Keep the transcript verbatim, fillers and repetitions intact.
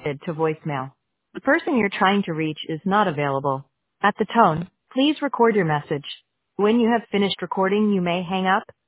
to voicemail. The person you're trying to reach is not available. At the tone, please record your message. When you have finished recording, you may hang up.